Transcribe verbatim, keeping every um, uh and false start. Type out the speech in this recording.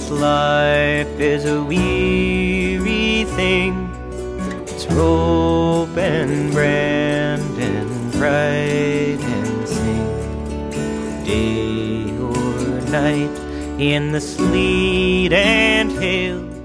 This life is a weary thing. It's rope and brand and pride and sing. Day or night, in the sleet and hail,